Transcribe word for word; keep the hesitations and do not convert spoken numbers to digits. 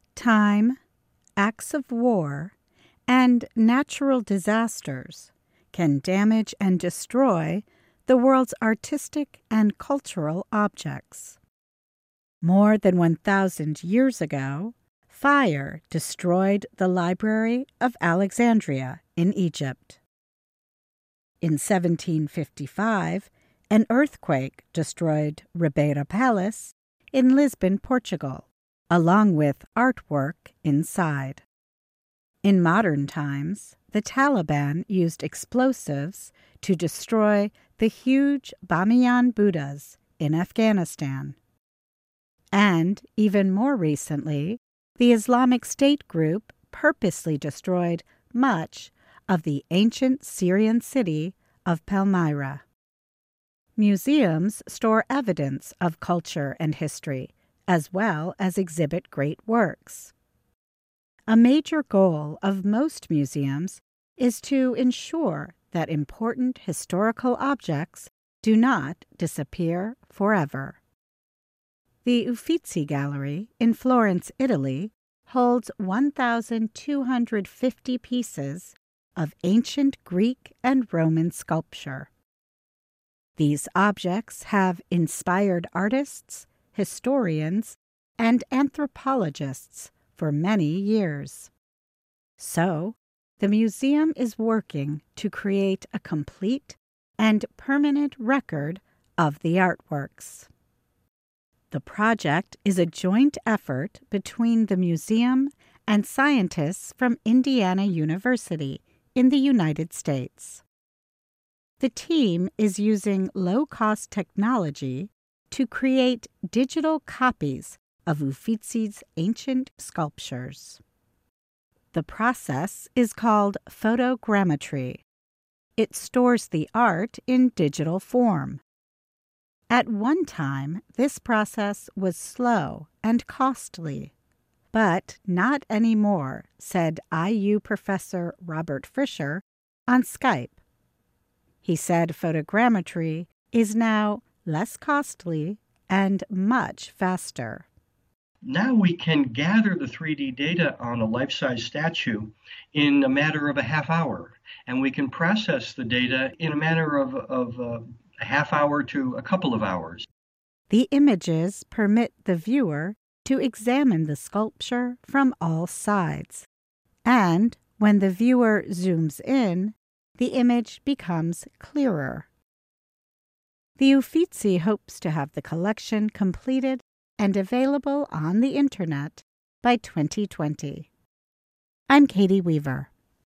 Time, acts of war, and natural disasters can damage and destroy the world's artistic and cultural objects. More than one thousand years ago, fire destroyed the Library of Alexandria in Egypt. In seventeen fifty-five, an earthquake destroyed Ribeira Palace in Lisbon, Portugal, along with artwork inside. In modern times, the Taliban used explosives to destroy the huge Bamiyan Buddhas in Afghanistan. And, even more recently, the Islamic State group purposely destroyed much of the ancient Syrian city of Palmyra. Museums store evidence of culture and history, as well as exhibit great works. A major goal of most museums is to ensure that important historical objects do not disappear forever. The Uffizi Gallery in Florence, Italy, holds one thousand two hundred fifty pieces of ancient Greek and Roman sculpture. These objects have inspired artists, historians, and anthropologists for many years. So, the museum is working to create a complete and permanent record of the artworks. The project is a joint effort between the museum and scientists from Indiana University in the United States. The team is using low-cost technology to create digital copies of Uffizi's ancient sculptures. The process is called photogrammetry. It stores the art in digital form. At one time, this process was slow and costly, but not anymore, said I U professor Robert Fisher on Skype. He said photogrammetry is now less costly and much faster. Now we can gather the three D data on a life-size statue in a matter of a half hour, and we can process the data in a matter of, of uh, a half hour to a couple of hours. The images permit the viewer to examine the sculpture from all sides, and when the viewer zooms in, the image becomes clearer. The Uffizi hopes to have the collection completed and available on the Internet by twenty twenty. I'm Katie Weaver.